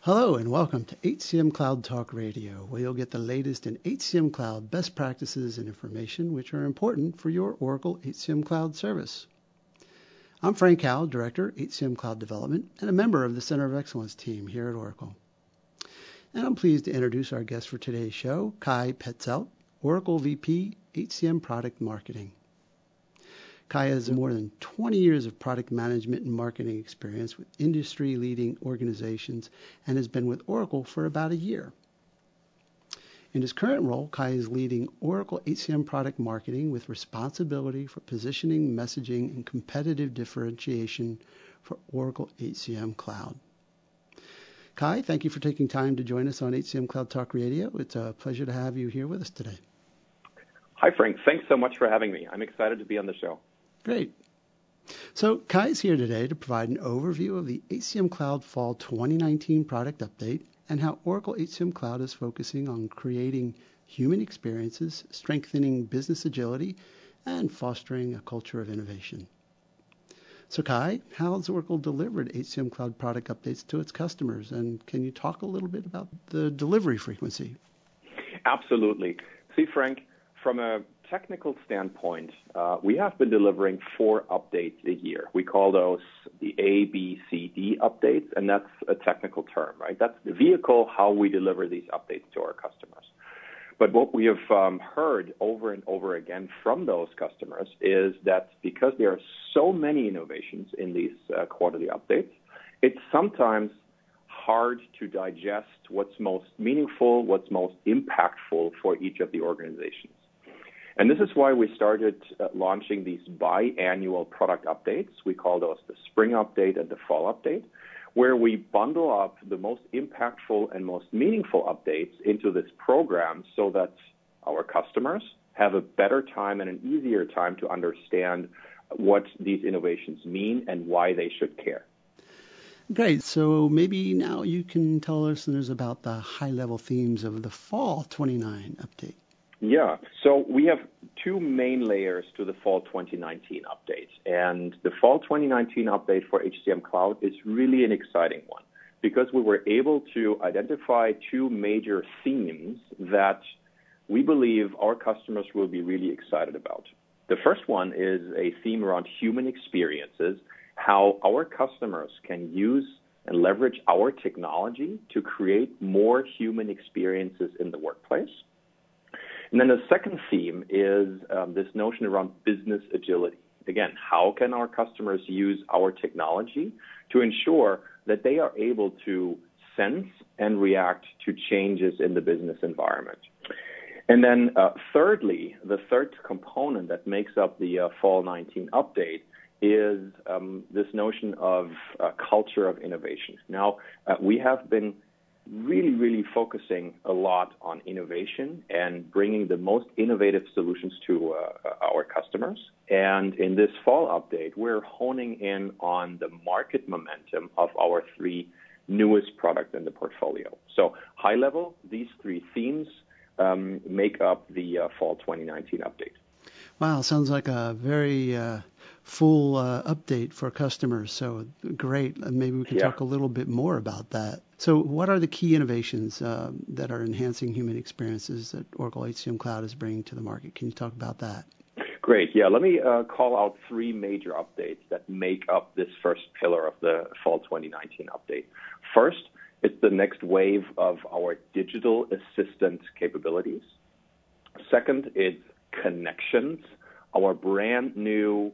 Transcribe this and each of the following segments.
Hello and welcome to HCM Cloud Talk Radio, where you'll get the latest in HCM Cloud best practices and information which are important for your Oracle HCM Cloud service. I'm Frank Howell, Director, HCM Cloud Development, and a member of the Center of Excellence team here at Oracle. And I'm pleased to introduce our guest for today's show, Kai Petzelt, Oracle VP, HCM Product Marketing. Kai has more than 20 years of product management and marketing experience with industry-leading organizations and has been with Oracle for about a year. In his current role, Kai is leading Oracle HCM product marketing with responsibility for positioning, messaging, and competitive differentiation for Oracle HCM Cloud. Kai, thank you for taking time to join us on HCM Cloud Talk Radio. It's a pleasure to have you here with us today. Hi, Frank. Thanks so much for having me. I'm excited to be on the show. Great. So Kai is here today to provide an overview of the HCM Cloud Fall 2019 product update and how Oracle HCM Cloud is focusing on creating human experiences, strengthening business agility, and fostering a culture of innovation. So Kai, how has Oracle delivered HCM Cloud product updates to its customers? And can you talk a little bit about the delivery frequency? Absolutely. See, Frank, from a technical standpoint, we have been delivering 4 updates a year. We call those the A, B, C, D updates, and that's a technical term, right? That's the vehicle how we deliver these updates to our customers. But what we have heard over and over again from those customers is that because there are so many innovations in these quarterly updates, it's sometimes hard to digest what's most meaningful, what's most impactful for each of the organizations. And this is why we started launching these biannual product updates. We call those the spring update and the fall update, where we bundle up the most impactful and most meaningful updates into this program so that our customers have a better time and an easier time to understand what these innovations mean and why they should care. Great. So maybe now you can tell our listeners about the high-level themes of the Fall 29 update. Yeah, so we have 2 main layers to the Fall 2019 update. And the Fall 2019 update for HCM Cloud is really an exciting one because we were able to identify 2 major themes that we believe our customers will be really excited about. The first one is a theme around human experiences, how our customers can use and leverage our technology to create more human experiences in the workplace. And then the second theme is this notion around business agility. Again, how can our customers use our technology to ensure that they are able to sense and react to changes in the business environment? And then thirdly, the third component that makes up the Fall 19 update is this notion of culture of innovation. Now, we have been really focusing a lot on innovation and bringing the most innovative solutions to our customers. And in this fall update, we're honing in on the market momentum of our 3 newest products in the portfolio. So high level, these 3 themes make up the Fall 2019 update. Wow, sounds like a very full update for customers. So great. Maybe we can talk a little bit more about that. So what are the key innovations that are enhancing human experiences that Oracle HCM Cloud is bringing to the market? Can you talk about that? Great. Yeah, let me call out 3 major updates that make up this first pillar of the Fall 2019 update. First, it's the next wave of our digital assistant capabilities. Second, it's Connections, our brand new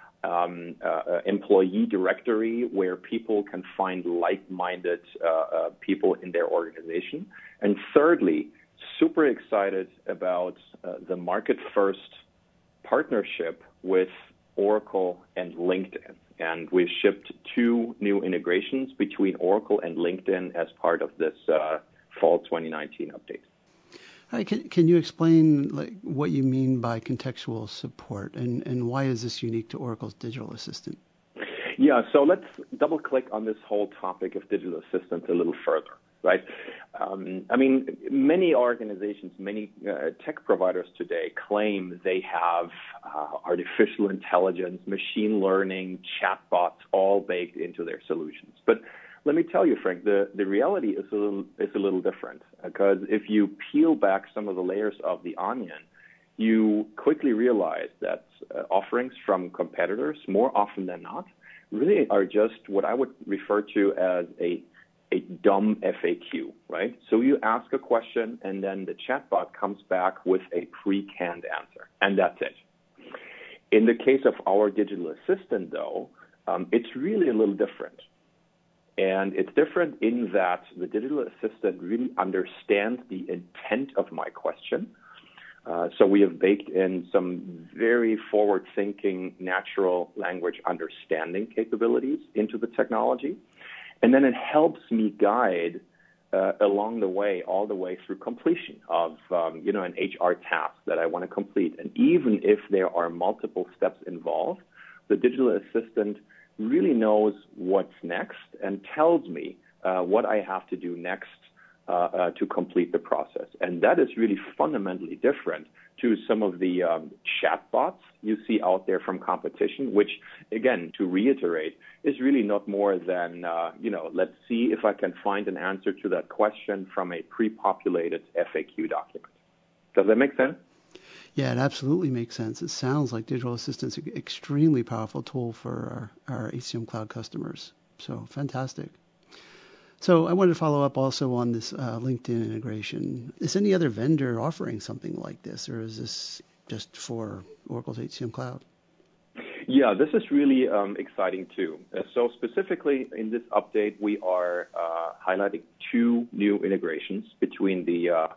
employee directory where people can find like-minded people in their organization. And thirdly, super excited about the market-first partnership with Oracle and LinkedIn. And we've shipped 2 new integrations between Oracle and LinkedIn as part of this Fall 2019 update. Hi, can you explain what you mean by contextual support and why is this unique to Oracle's digital assistant? Yeah, so let's double click on this whole topic of digital assistants a little further, right? I mean, many organizations, many tech providers today claim they have artificial intelligence, machine learning, chatbots all baked into their solutions. But let me tell you, Frank, the reality is a little different, because if you peel back some of the layers of the onion, you quickly realize that offerings from competitors, more often than not, really are just what I would refer to as a dumb FAQ, right? So you ask a question, and then the chatbot comes back with a pre-canned answer, and that's it. In the case of our digital assistant, though, it's really a little different. And it's different in that the digital assistant really understands the intent of my question. So we have baked in some very forward-thinking natural language understanding capabilities into the technology. And then it helps me guide along the way, all the way through completion of, an HR task that I want to complete. And even if there are multiple steps involved, the digital assistant really knows what's next and tells me what I have to do next to complete the process. And that is really fundamentally different to some of the chatbots you see out there from competition, which, again, to reiterate, is really not more than, let's see if I can find an answer to that question from a pre-populated FAQ document. Does that make sense? Yeah, it absolutely makes sense. It sounds like Digital Assistant's an extremely powerful tool for our HCM Cloud customers. So fantastic. So I wanted to follow up also on this LinkedIn integration. Is any other vendor offering something like this, or is this just for Oracle's HCM Cloud? Yeah, this is really exciting too. So specifically in this update, we are highlighting two new integrations between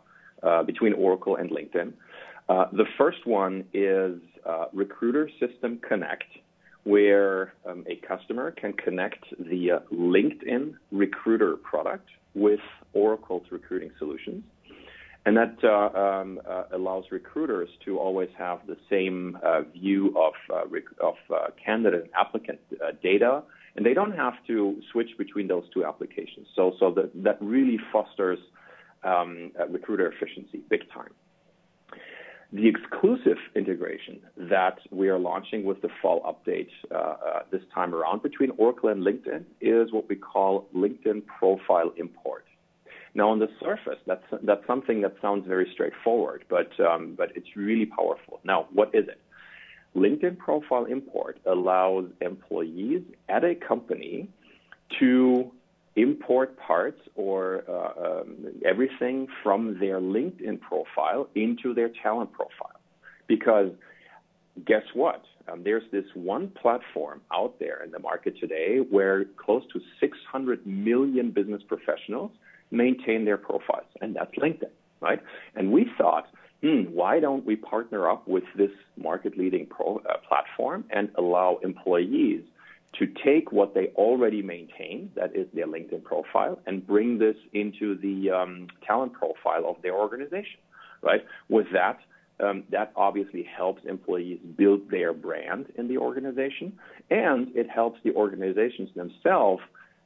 Oracle and LinkedIn. The first one is Recruiter System Connect, where a customer can connect the LinkedIn Recruiter product with Oracle's recruiting solutions. And that allows recruiters to always have the same view of candidate and applicant data, and they don't have to switch between those two applications. So that really fosters recruiter efficiency big time. The exclusive integration that we are launching with the fall update this time around between Oracle and LinkedIn is what we call LinkedIn Profile Import. Now, on the surface, that's something that sounds very straightforward, but it's really powerful. Now, what is it? LinkedIn Profile Import allows employees at a company to import parts or everything from their LinkedIn profile into their talent profile. Because guess what? There's this one platform out there in the market today where close to 600 million business professionals maintain their profiles, and that's LinkedIn, right? And we thought, why don't we partner up with this market-leading platform and allow employees to take what they already maintain, that is their LinkedIn profile, and bring this into the talent profile of their organization, right? With that, that obviously helps employees build their brand in the organization, and it helps the organizations themselves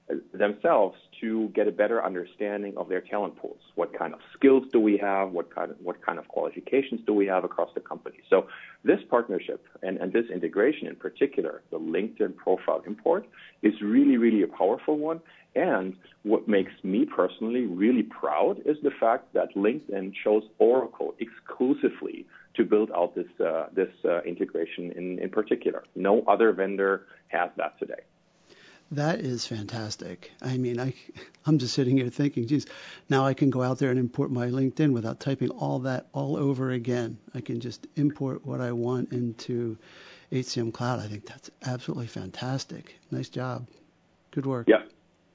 to get a better understanding of their talent pools. What kind of skills do we have? What kind of qualifications do we have across the company? So this partnership and this integration in particular, the LinkedIn Profile Import, is really, really a powerful one. And what makes me personally really proud is the fact that LinkedIn chose Oracle exclusively to build out this integration in particular. No other vendor has that today. That is fantastic. I mean, I'm just sitting here thinking, geez, now I can go out there and import my LinkedIn without typing all that all over again. I can just import what I want into HCM Cloud. I think that's absolutely fantastic. Nice job. Good work. Yeah.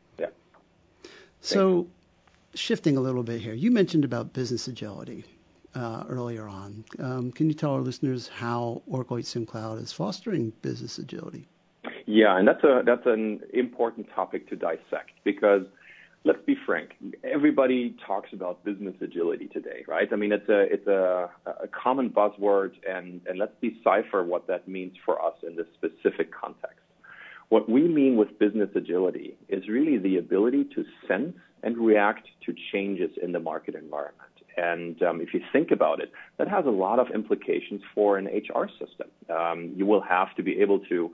So shifting a little bit here, you mentioned about business agility earlier on. Can you tell our listeners how Oracle HCM Cloud is fostering business agility? Yeah, and that's an important topic to dissect because, let's be frank, everybody talks about business agility today, right? I mean, it's a common buzzword, and let's decipher what that means for us in this specific context. What we mean with business agility is really the ability to sense and react to changes in the market environment. And if you think about it, that has a lot of implications for an HR system. You will have to be able to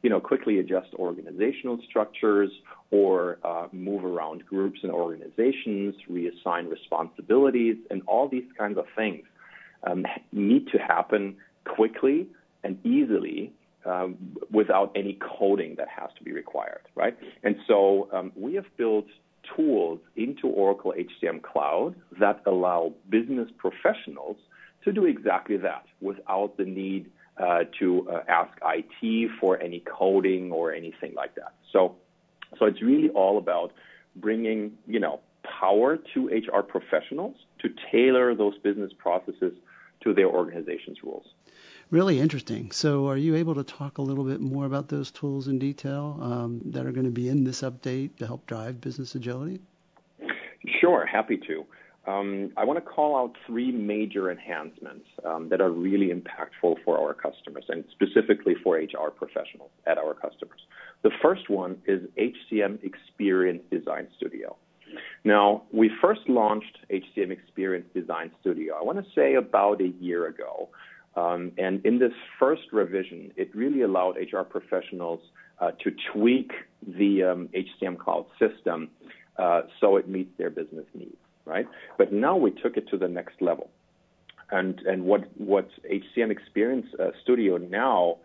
quickly adjust organizational structures or move around groups and organizations, reassign responsibilities, and all these kinds of things need to happen quickly and easily without any coding that has to be required, right? And so we have built tools into Oracle HCM Cloud that allow business professionals to do exactly that without the need to ask IT for any coding or anything like that. So it's really all about bringing, power to HR professionals to tailor those business processes to their organization's rules. Really interesting. So are you able to talk a little bit more about those tools in detail that are going to be in this update to help drive business agility? Sure, happy to. I want to call out three major enhancements that are really impactful for our customers and specifically for HR professionals at our customers. The first one is HCM Experience Design Studio. Now, we first launched HCM Experience Design Studio, I want to say about a year ago. And in this first revision, it really allowed HR professionals to tweak the HCM Cloud system so it meets their business needs, right? But now we took it to the next level. And what HCM Experience Studio now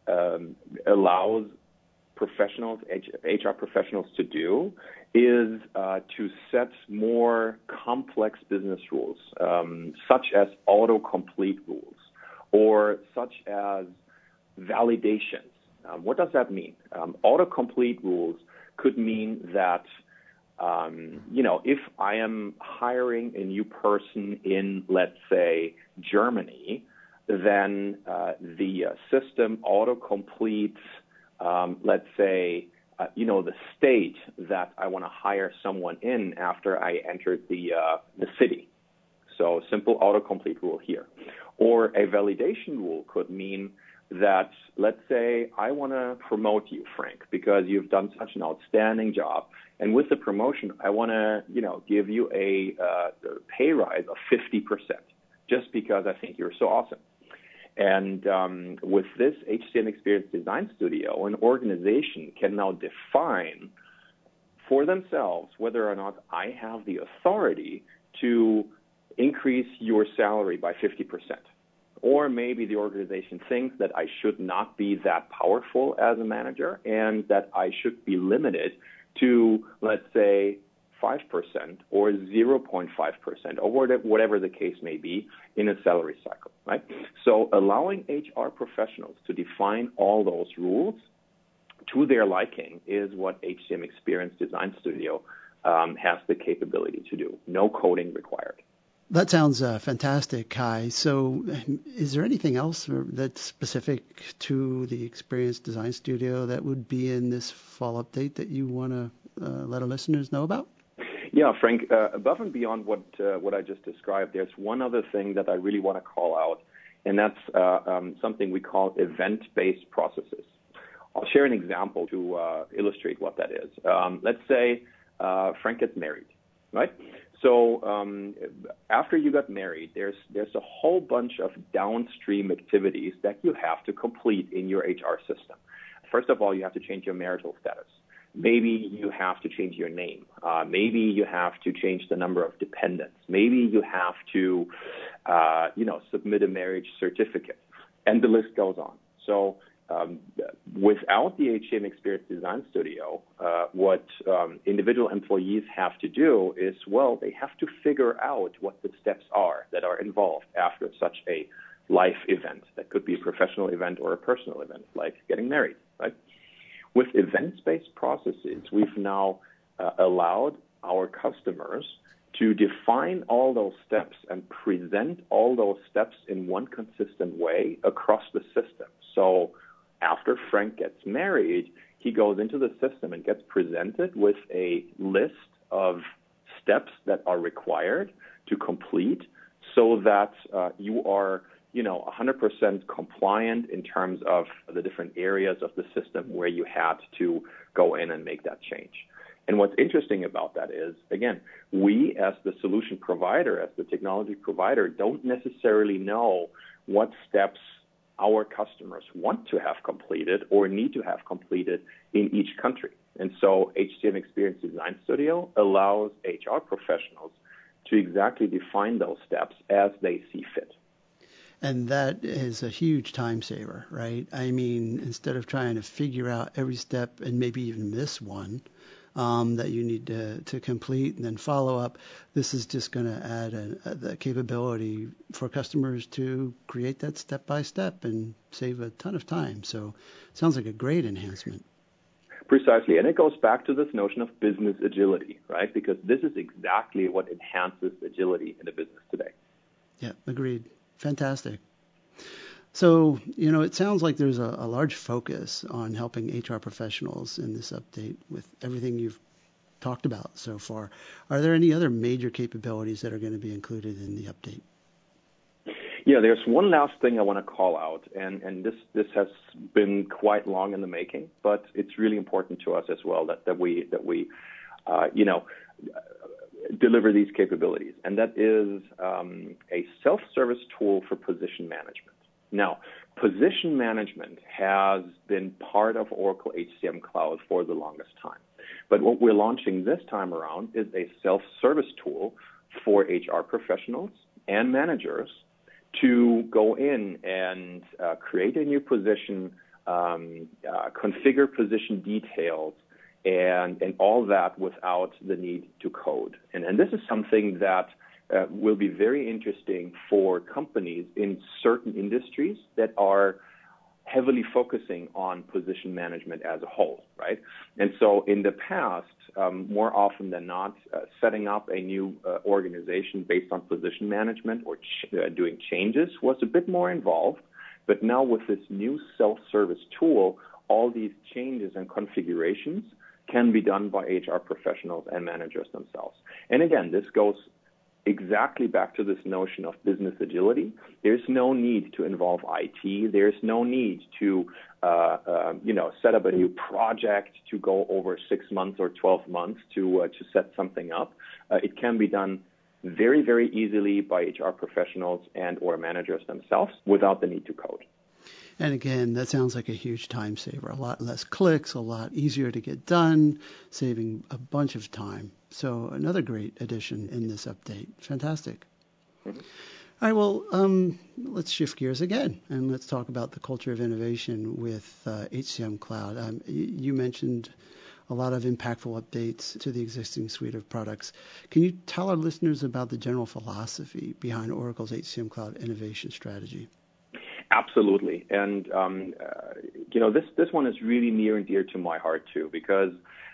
allows professionals, HR professionals to do is to set more complex business rules, such as autocomplete rules, or such as validations. What does that mean? Autocomplete rules could mean that, if I am hiring a new person in, let's say, Germany, then the system autocompletes, let's say, the state that I want to hire someone in after I entered the city. So simple autocomplete rule here. Or a validation rule could mean that, let's say, I want to promote you, Frank, because you've done such an outstanding job. And with the promotion, I want to, give you a pay rise of 50%, just because I think you're so awesome. And with this HCM Experience Design Studio, an organization can now define for themselves whether or not I have the authority to increase your salary by 50%. Or maybe the organization thinks that I should not be that powerful as a manager and that I should be limited to, let's say, 5% or 0.5% or whatever the case may be in a salary cycle, right? So allowing HR professionals to define all those rules to their liking is what HCM Experience Design Studio has the capability to do. No coding required. That sounds fantastic, Kai. So is there anything else that's specific to the Experience Design Studio that would be in this fall update that you want to let our listeners know about? Yeah, Frank, above and beyond what I just described, there's one other thing that I really want to call out, and that's something we call event-based processes. I'll share an example to illustrate what that is. Let's say Frank gets married, right? So after you got married, there's a whole bunch of downstream activities that you have to complete in your HR system. First of all, you have to change your marital status. Maybe you have to change your name. Maybe you have to change the number of dependents. Maybe you have to, submit a marriage certificate, and the list goes on. So without the HCM Experience Design Studio, what individual employees have to do is, they have to figure out what the steps are that are involved after such a life event. That could be a professional event or a personal event, like getting married, right? With events-based processes, we've now allowed our customers to define all those steps and present all those steps in one consistent way across the system. So after Frank gets married, he goes into the system and gets presented with a list of steps that are required to complete so that you are 100% compliant in terms of the different areas of the system where you had to go in and make that change. And what's interesting about that is, again, we as the solution provider, as the technology provider, don't necessarily know what steps our customers want to have completed or need to have completed in each country. And so HCM Experience Design Studio allows HR professionals to exactly define those steps as they see fit. And that is a huge time saver, right? I mean, instead of trying to figure out every step and maybe even miss one that you need to complete and then follow up, this is just going to add the capability for customers to create that step by step and save a ton of time. So it sounds like a great enhancement. Precisely. And it goes back to this notion of business agility, right? Because this is exactly what enhances agility in the business today. Yeah, agreed. Fantastic. So, it sounds like there's a large focus on helping HR professionals in this update with everything you've talked about so far. Are there any other major capabilities that are going to be included in the update? Yeah, there's one last thing I want to call out, and this has been quite long in the making, but it's really important to us as well that we deliver these capabilities, and that is a self-service tool for position management. Now, position management has been part of Oracle HCM Cloud for the longest time, but what we're launching this time around is a self-service tool for HR professionals and managers to go in and create a new position, configure position details, and all that without the need to code. And this is something that will be very interesting for companies in certain industries that are heavily focusing on position management as a whole, right? And so in the past, more often than not, setting up a new organization based on position management or doing changes was a bit more involved. But now with this new self-service tool, all these changes and configurations can be done by HR professionals and managers themselves. And again, this goes exactly back to this notion of business agility. There's no need to involve IT. There's no need to, set up a new project to go over 6 months or 12 months to set something up. It can be done very, very easily by HR professionals and or managers themselves without the need to code. And again, that sounds like a huge time saver. A lot less clicks, a lot easier to get done, saving a bunch of time. So another great addition in this update. Fantastic. Mm-hmm. All right, well, let's shift gears again, and let's talk about the culture of innovation with HCM Cloud. You mentioned a lot of impactful updates to the existing suite of products. Can you tell our listeners about the general philosophy behind Oracle's HCM Cloud innovation strategy? Absolutely. And, this one is really near and dear to my heart, too, because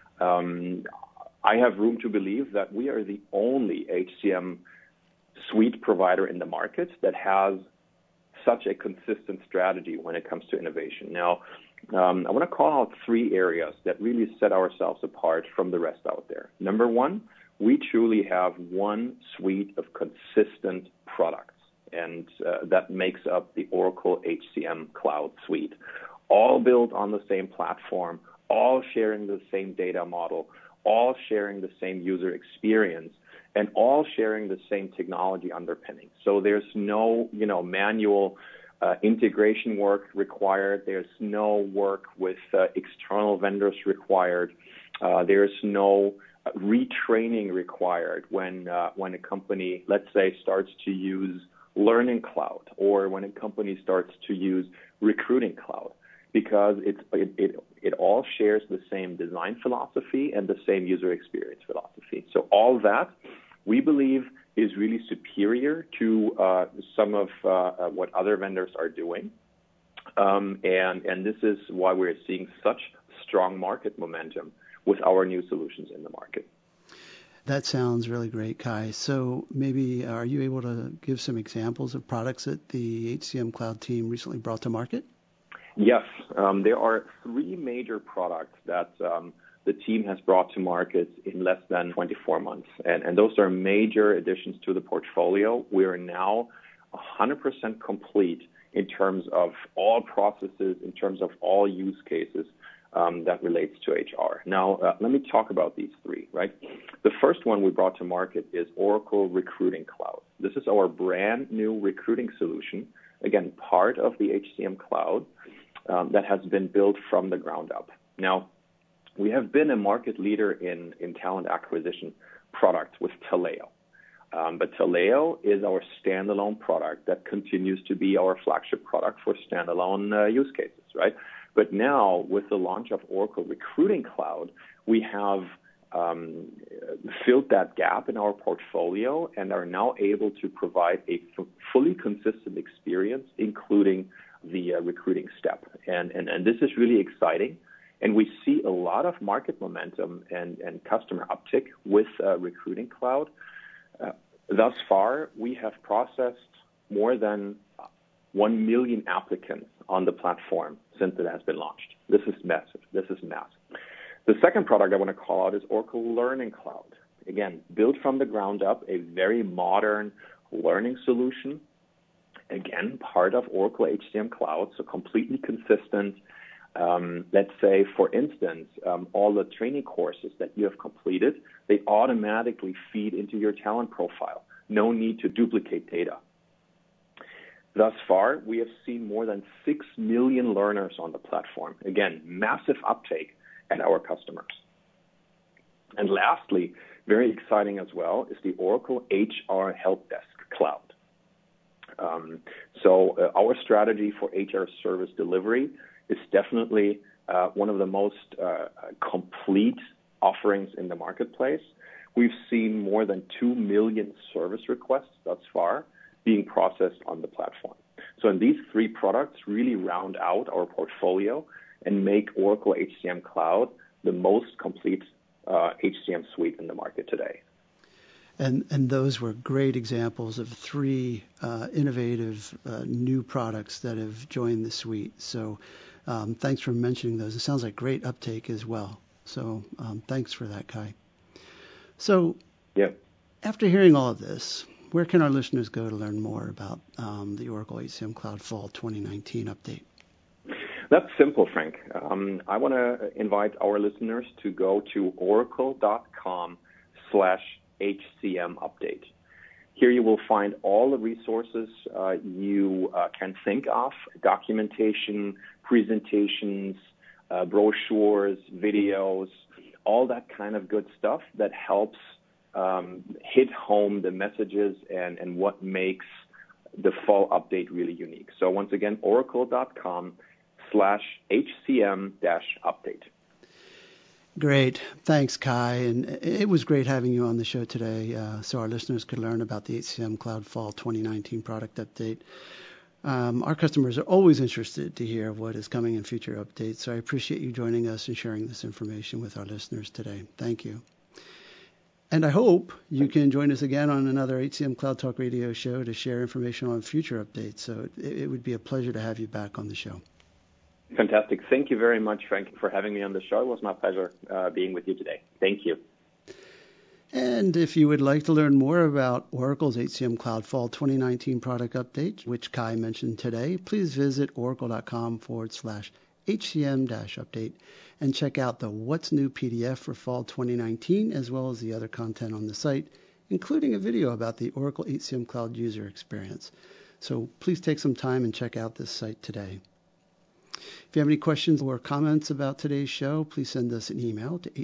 I have room to believe that we are the only HCM suite provider in the market that has such a consistent strategy when it comes to innovation. Now, I want to call out 3 areas that really set ourselves apart from the rest out there. Number one, we truly have one suite of consistent products. And that makes up the Oracle HCM Cloud Suite, all built on the same platform, all sharing the same data model, all sharing the same user experience, and all sharing the same technology underpinning. So there's no, manual integration work required. There's no work with external vendors required. There's no retraining required when a company, let's say, starts to use Learning Cloud, or when a company starts to use Recruiting Cloud, because it all shares the same design philosophy and the same user experience philosophy. So all that, we believe, is really superior to some of what other vendors are doing. And this is why we're seeing such strong market momentum with our new solutions in the market. That sounds really great, Kai. So maybe are you able to give some examples of products that the HCM Cloud team recently brought to market? Yes. There are 3 major products that the team has brought to market in less than 24 months. And those are major additions to the portfolio. We are now 100% complete in terms of all processes, in terms of all use cases that relates to HR. Now, let me talk about these 3, right? The first one we brought to market is Oracle Recruiting Cloud. This is our brand new recruiting solution again, part of the HCM Cloud that has been built from the ground up. Now, we have been a market leader in talent acquisition product with Taleo. But Taleo is our standalone product that continues to be our flagship product for standalone use cases, right? But now, with the launch of Oracle Recruiting Cloud, we have filled that gap in our portfolio and are now able to provide a fully consistent experience, including the recruiting step. And this is really exciting. And we see a lot of market momentum and customer uptick with Recruiting Cloud. Thus far, we have processed more than 1 million applicants on the platform since it has been launched. This is massive. The second product I want to call out is Oracle Learning Cloud. Again, built from the ground up, a very modern learning solution. Again, part of Oracle HCM Cloud, so completely consistent. Let's say, for instance, all the training courses that you have completed, they automatically feed into your talent profile. No need to duplicate data. Thus far, we have seen more than 6 million learners on the platform. Again, massive uptake at our customers. And lastly, very exciting as well, is the Oracle HR Help Desk Cloud. So our strategy for HR service delivery is definitely one of the most complete offerings in the marketplace. We've seen more than 2 million service requests thus far being processed on the platform. So these three products really round out our portfolio and make Oracle HCM Cloud the most complete HCM suite in the market today. And those were great examples of three innovative new products that have joined the suite. So thanks for mentioning those. It sounds like great uptake as well. So thanks for that, Kai. So after hearing all of this, where can our listeners go to learn more about the Oracle HCM Cloud Fall 2019 update? That's simple, Frank. I want to invite our listeners to go to oracle.com/HCM update. Here you will find all the resources you can think of, documentation, presentations, brochures, videos, all that kind of good stuff that helps hit home the messages and what makes the fall update really unique. So once again, oracle.com/HCM-update. Great. Thanks, Kai. And it was great having you on the show today so our listeners could learn about the HCM Cloud Fall 2019 product update. Our customers are always interested to hear what is coming in future updates, so I appreciate you joining us and sharing this information with our listeners today. Thank you. And I hope you can join us again on another HCM Cloud Talk Radio show to share information on future updates. So it would be a pleasure to have you back on the show. Fantastic. Thank you very much, Frank, for having me on the show. It was my pleasure being with you today. Thank you. And if you would like to learn more about Oracle's HCM Cloud Fall 2019 product update, which Kai mentioned today, please visit oracle.com/HCM-update and check out the What's New PDF for Fall 2019, as well as the other content on the site, including a video about the Oracle HCM Cloud user experience. So please take some time and check out this site today. If you have any questions or comments about today's show, please send us an email to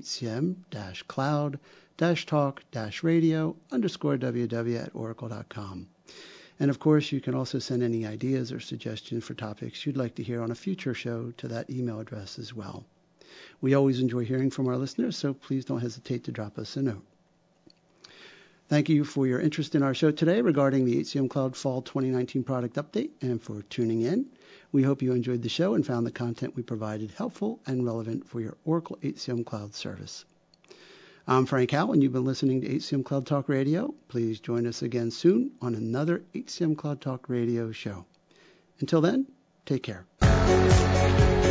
hcm-cloud-talk-radio_ww@oracle.com. And of course, you can also send any ideas or suggestions for topics you'd like to hear on a future show to that email address as well. We always enjoy hearing from our listeners, so please don't hesitate to drop us a note. Thank you for your interest in our show today regarding the HCM Cloud Fall 2019 product update and for tuning in. We hope you enjoyed the show and found the content we provided helpful and relevant for your Oracle HCM Cloud service. I'm Frank Howell, and you've been listening to HCM Cloud Talk Radio. Please join us again soon on another HCM Cloud Talk Radio show. Until then, take care.